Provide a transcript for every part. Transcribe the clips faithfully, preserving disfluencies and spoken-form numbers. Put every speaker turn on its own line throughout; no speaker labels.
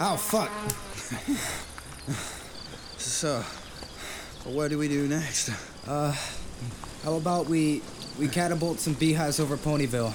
Oh, fuck.
So, what do we do next?
Uh, how about we we catapult some beehives over Ponyville?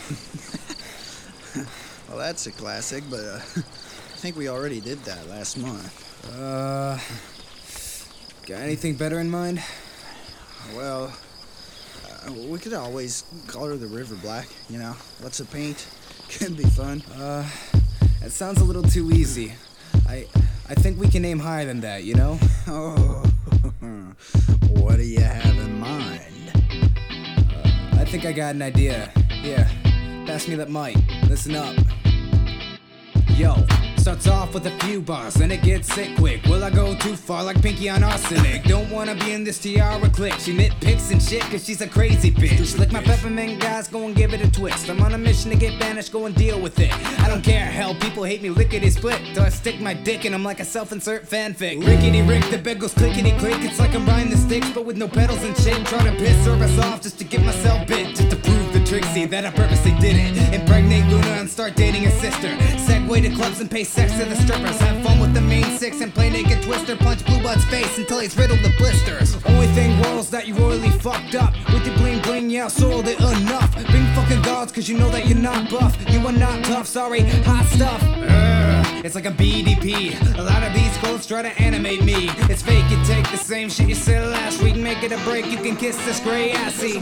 Well, that's a classic, but uh, I think we already did that last month.
Uh, got anything better in mind?
Well, uh, we could always color the river black, you know? Lots of paint. Could be fun.
Uh, that sounds a little too easy. I I think we can aim higher than that, you know?
Oh, what do you have in mind?
Uh, I think I got an idea. Here, pass me that mic. Listen up. Yo, starts off with a few bars, then it gets sick quick. Will I go too far like Pinky on arsenic? Don't wanna be in this tiara clique. She nitpicks and shit cause she's a crazy bitch. Lick my peppermint guys, go and give it a twist. I'm on a mission to get banished, go and deal with it. I don't care, hell, people hate me lickety split. Till I stick my dick in them like a self-insert fanfic. Rickety Rick, the bed goes clickety click. It's like I'm riding the sticks but with no pedals and shit. Trying to piss service off just to get myself bit. Just to prove the Trixie that I purposely did it. Impregnate Luna and start dating her sister. Segue to clubs and pay sex to the strippers. Have fun with the main six and play naked twister. Punch Blue Bud's face until he's riddled with blisters. Only thing royals that you royally fucked up. With your bling bling, yeah, soiled it enough. Bring fucking gods cause you know that you're not buff. You are not tough, sorry, hot stuff. Ugh, it's like a B D P. A lot of these clothes try to animate me. It's fake, you take the same shit you said last week. Make it a break, you can kiss this gray assy.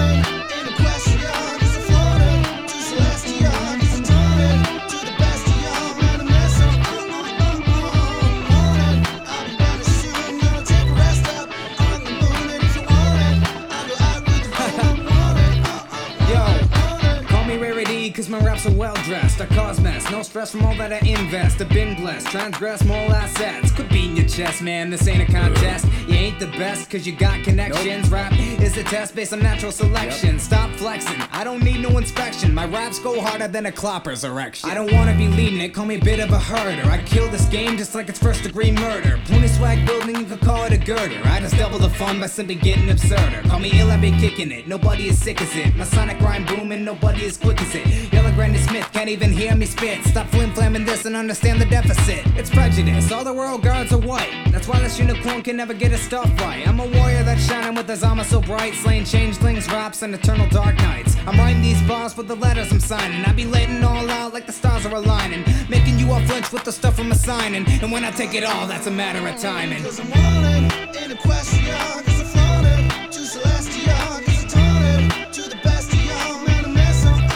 Cause my raps are well dressed, I cause mess, no stress from all that I invest. I've been blessed, transgress more assets. Could be in your chest, man, this ain't a contest. You ain't the best cause you got connections. Nope. Rap is a test based on natural selection. Yep. Stop flexing, I don't need no inspection. My raps go harder than a clopper's erection. I don't wanna be leading it, call me a bit of a herder. I kill this game just like it's first degree murder. Pony swag building, you could call it a girder. I just double the fun by simply getting absurder. Call me ill, I be kicking it, nobody is sick as it. My sonic rhyme booming, nobody is quick as it. Yellow Granny Smith can't even hear me spit. Stop flim-flamming this and understand the deficit. It's prejudice, all the royal guards are white. That's why this unicorn can never get a stuff right. I'm a warrior that's shining with his armor so bright. Slaying changelings, raps, and eternal dark nights. I'm writing these bars with the letters I'm signing. I be letting all out like the stars are aligning. Making you all flinch with the stuff I'm assigning. And when I take it all, that's a matter of timing.
Cause I'm wanted in a question, cause I'm flaunted to Celestia, cause I'm taunted to the best of y'all. Man, a mess up.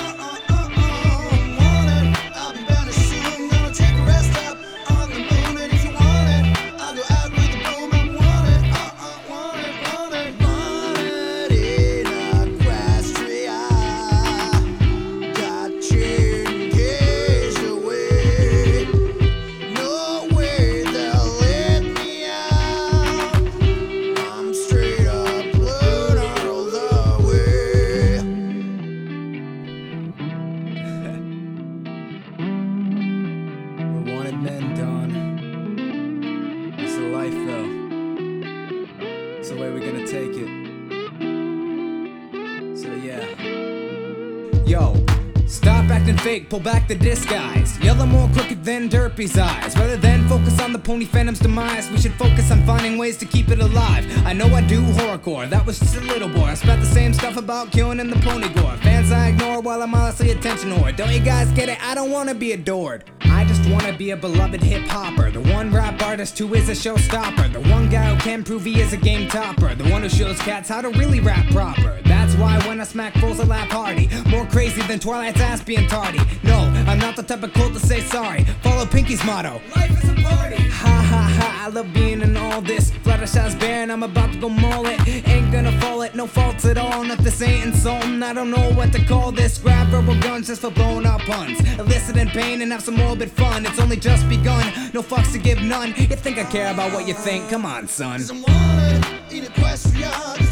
Men, Don. It's the life, though. It's the way we're gonna take it. So, yeah. Yo, stop acting fake, pull back the disguise. Yellow more crooked than Derpy's eyes. Rather than focus on the pony phantom's demise, we should focus on finding ways to keep it alive. I know I do horrorcore, that was just a little boy. I spat the same stuff about killing in the pony gore. Fans I ignore while I'm honestly attention whore. Don't you guys get it? I don't wanna be adored. I just wanna be a beloved hip-hopper. The one rap artist who is a showstopper. The one guy who can prove he is a game topper. The one who shows cats how to really rap proper. That's why when I smack fools I laugh hardy. More crazy than Twilight's ass being tardy. No, I'm not the type of cool to say sorry. Follow Pinky's motto, life is a party. Ha ha ha, I love being in all this. Fluttershy's bare and I'm about to go maul it. Ain't gonna fall it, no faults at all. And if this ain't insulting, I don't know what to call this. Grab verbal guns just for blowing up puns. Eliciting pain and have some morbid fun. It's only just begun, no fucks to give none. You think I care about what you think? Come on, son.
Cause I'm wanted in Equestria.